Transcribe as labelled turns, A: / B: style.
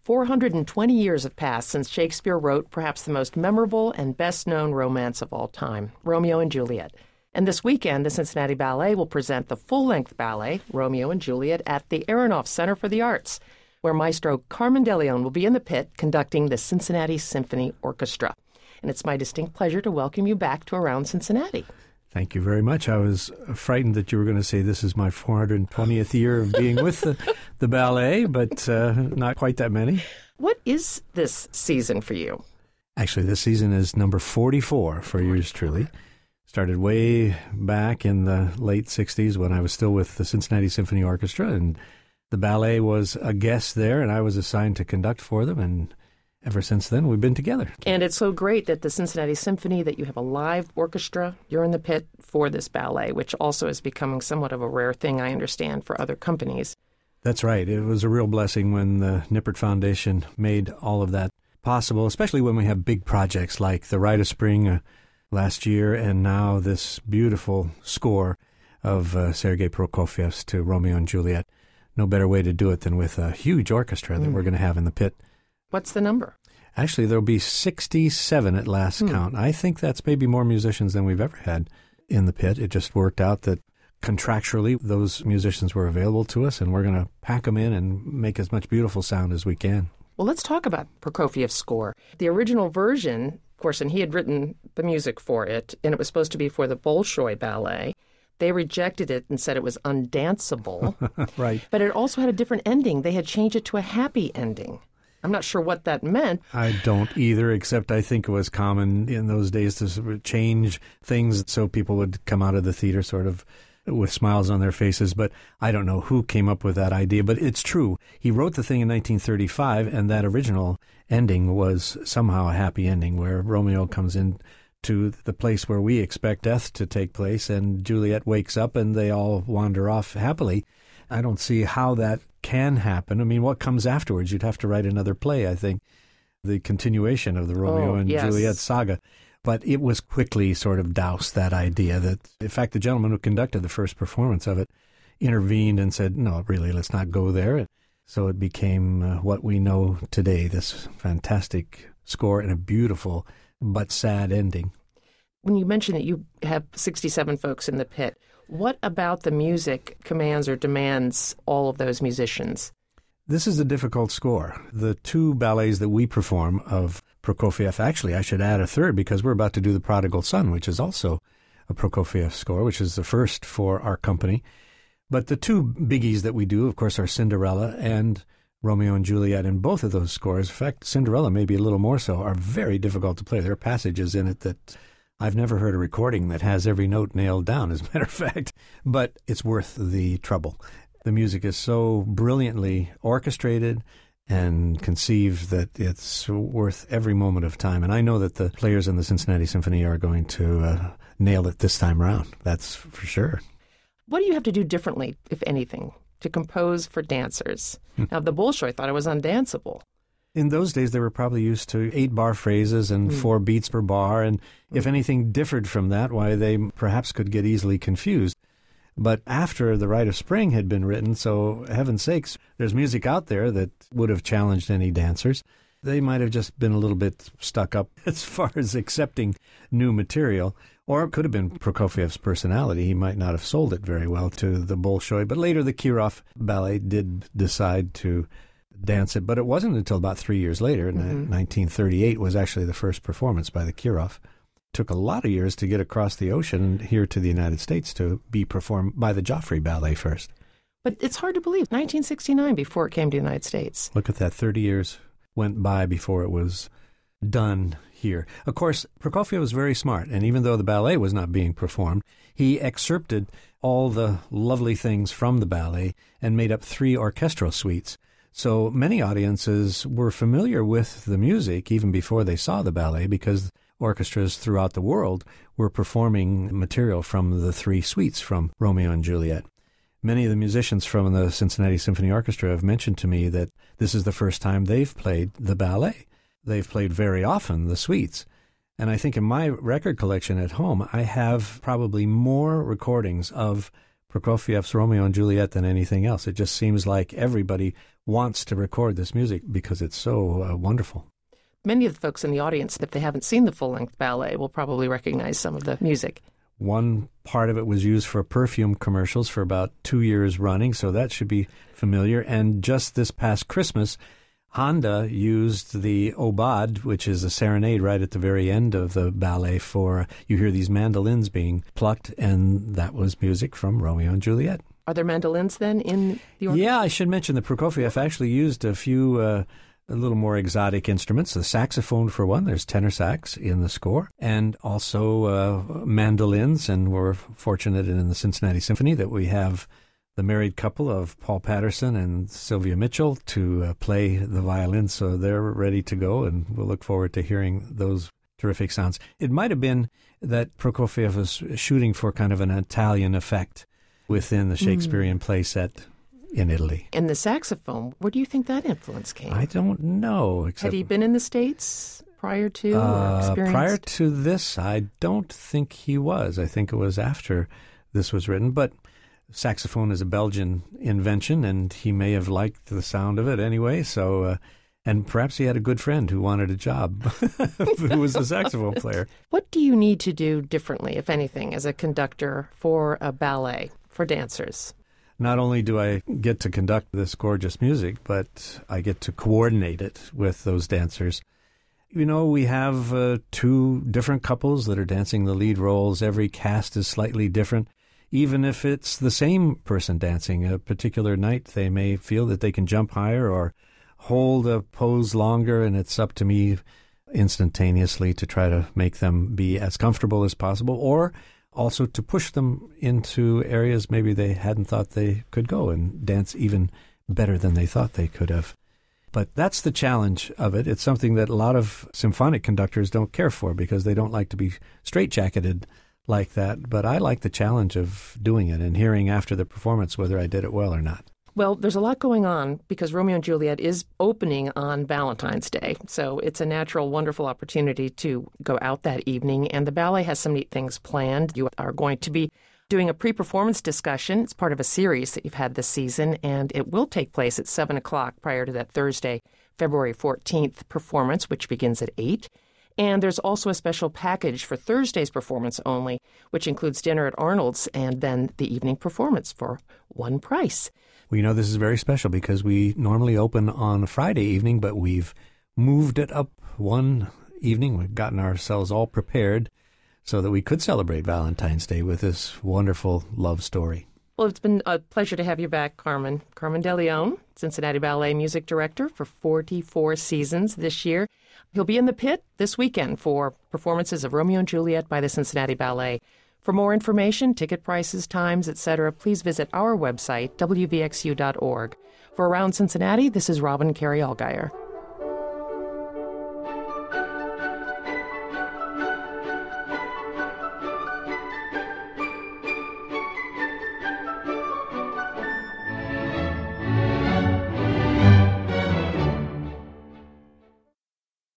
A: 420 years have passed since Shakespeare wrote perhaps the most memorable and best-known romance of all time, Romeo and Juliet. And this weekend, the Cincinnati Ballet will present the full-length ballet, Romeo and Juliet, at the Aronoff Center for the Arts, where Maestro Carmen de Leon will be in the pit conducting the Cincinnati Symphony Orchestra. And it's my distinct pleasure to welcome you back to Around Cincinnati.
B: Thank you very much. I was frightened that you were going to say this is my 420th year of being with the ballet, but not quite that many.
A: What is this season for you?
B: Actually, this season is number 44 for yours truly. Started way back in the late 60s when I was still with the Cincinnati Symphony Orchestra, and the ballet was a guest there, and I was assigned to conduct for them, and ever since then, we've been together.
A: And it's so great that the Cincinnati Symphony, that you have a live orchestra, you're in the pit for this ballet, which also is becoming somewhat of a rare thing, I understand, for other companies.
B: That's right. It was a real blessing when the Nippert Foundation made all of that possible, especially when we have big projects like the Rite of Spring last year, and now this beautiful score of Sergei Prokofiev's to Romeo and Juliet. No better way to do it than with a huge orchestra that we're going to have in the pit.
A: What's the number?
B: Actually, there'll be 67 at last count. I think that's maybe more musicians than we've ever had in the pit. It just worked out that contractually those musicians were available to us, and we're going to pack them in and make as much beautiful sound as we can.
A: Well, let's talk about Prokofiev's score. The original version, of course, and he had written the music for it, and it was supposed to be for the Bolshoi Ballet. They rejected it and said it was undanceable.
B: Right.
A: But it also had a different ending. They had changed it to a happy ending. I'm not sure what that meant.
B: I don't either, except I think it was common in those days to sort of change things so people would come out of the theater sort of with smiles on their faces. But I don't know who came up with that idea, but it's true. He wrote the thing in 1935, and that original ending was somehow a happy ending where Romeo comes in to the place where we expect death to take place, and Juliet wakes up and they all wander off happily. I don't see how that can happen. I mean, what comes afterwards? You'd have to write another play, I think, the continuation of the Romeo and Juliet saga. But it was quickly sort of doused, that idea that, in fact, the gentleman who conducted the first performance of it intervened and said, no, really, let's not go there. So it became what we know today, this fantastic score and a beautiful but sad ending.
A: When you mention that you have 67 folks in the pit, what about the music commands or demands all of those musicians?
B: This is a difficult score. The two ballets that we perform of Prokofiev, actually I should add a third because we're about to do The Prodigal Son, which is also a Prokofiev score, which is the first for our company. But the two biggies that we do, of course, are Cinderella and Romeo and Juliet. And both of those scores, in fact, Cinderella maybe a little more so, are very difficult to play. There are passages in it that I've never heard a recording that has every note nailed down, as a matter of fact. But it's worth the trouble. The music is so brilliantly orchestrated and conceived that it's worth every moment of time. And I know that the players in the Cincinnati Symphony are going to nail it this time around. That's for sure.
A: What do you have to do differently, if anything, to compose for dancers? Now, the Bolshoi thought it was undanceable.
B: In those days, they were probably used to 8-bar phrases and 4 beats per bar. And if anything differed from that, why, they perhaps could get easily confused. But after The Rite of Spring had been written, so heaven's sakes, there's music out there that would have challenged any dancers. They might have just been a little bit stuck up as far as accepting new material. Or it could have been Prokofiev's personality. He might not have sold it very well to the Bolshoi. But later the Kirov Ballet did decide to dance it. But it wasn't until about 3 years later, in 1938, was actually the first performance by the Kirov. Took a lot of years to get across the ocean here to the United States to be performed by the Joffrey Ballet first.
A: But it's hard to believe, 1969 before it came to the United States.
B: Look at that, 30 years went by before it was done here. Of course, Prokofiev was very smart, and even though the ballet was not being performed, he excerpted all the lovely things from the ballet and made up 3 orchestral suites. So many audiences were familiar with the music even before they saw the ballet because orchestras throughout the world were performing material from the 3 suites from Romeo and Juliet. Many of the musicians from the Cincinnati Symphony Orchestra have mentioned to me that this is the first time they've played the ballet. They've played very often the suites. And I think in my record collection at home, I have probably more recordings of Prokofiev's Romeo and Juliet than anything else. It just seems like everybody wants to record this music because it's so wonderful.
A: Many of the folks in the audience, if they haven't seen the full-length ballet, will probably recognize some of the music.
B: One part of it was used for perfume commercials for about 2 years running, so that should be familiar. And just this past Christmas, Honda used the Aubade, which is a serenade right at the very end of the ballet for, you hear these mandolins being plucked, and that was music from Romeo and Juliet.
A: Are there mandolins then in the orchestra?
B: Yeah, I should mention that Prokofiev actually used a few a little more exotic instruments. The saxophone, for one. There's tenor sax in the score. And also mandolins. And we're fortunate in the Cincinnati Symphony that we have the married couple of Paul Patterson and Sylvia Mitchell to play the violin. So they're ready to go, and we'll look forward to hearing those terrific sounds. It might have been that Prokofiev was shooting for kind of an Italian effect within the Shakespearean play set in Italy.
A: And the saxophone, where do you think that influence came?
B: I don't know.
A: Had he been in the States prior to or experienced?
B: Prior to this, I don't think he was. I think it was after this was written. But saxophone is a Belgian invention, and he may have liked the sound of it anyway. So, and perhaps he had a good friend who wanted a job who was a saxophone player.
A: What do you need to do differently, if anything, as a conductor for a ballet, for dancers?
B: Not only do I get to conduct this gorgeous music, but I get to coordinate it with those dancers. You know, we have 2 different couples that are dancing the lead roles. Every cast is slightly different. Even if it's the same person dancing a particular night, they may feel that they can jump higher or hold a pose longer, and it's up to me instantaneously to try to make them be as comfortable as possible, or also to push them into areas maybe they hadn't thought they could go and dance even better than they thought they could have. But that's the challenge of it. It's something that a lot of symphonic conductors don't care for because they don't like to be straitjacketed like that. But I like the challenge of doing it and hearing after the performance whether I did it well or not.
A: Well, there's a lot going on because Romeo and Juliet is opening on Valentine's Day. So it's a natural, wonderful opportunity to go out that evening. And the ballet has some neat things planned. You are going to be doing a pre-performance discussion. It's part of a series that you've had this season, and it will take place at 7 o'clock prior to that Thursday, February 14th performance, which begins at 8. And there's also a special package for Thursday's performance only, which includes dinner at Arnold's and then the evening performance for one price.
B: Well, you know, this is very special because we normally open on a Friday evening, but we've moved it up one evening. We've gotten ourselves all prepared so that we could celebrate Valentine's Day with this wonderful love story.
A: Well, it's been a pleasure to have you back, Carmen. Carmen DeLeon, Cincinnati Ballet Music Director for 44 seasons this year. He'll be in the pit this weekend for performances of Romeo and Juliet by the Cincinnati Ballet. For more information, ticket prices, times, etc., please visit our website, wvxu.org. For Around Cincinnati, this is Robin Carey Allgaier.